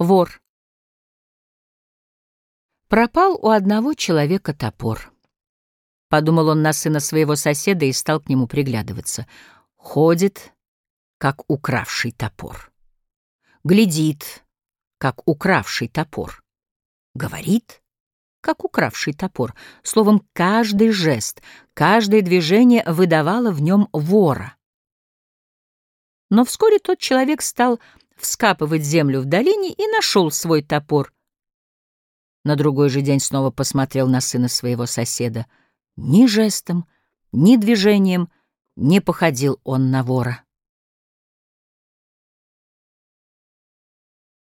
Вор. Пропал у одного человека топор. Подумал он на сына своего соседа и стал к нему приглядываться. Ходит, как укравший топор. Глядит, как укравший топор. Говорит, как укравший топор. Словом, каждый жест, каждое движение выдавало в нем вора. Но вскоре тот человек стал вскапывать землю в долине и нашел свой топор. На другой же день снова посмотрел на сына своего соседа. Ни жестом, ни движением не походил он на вора.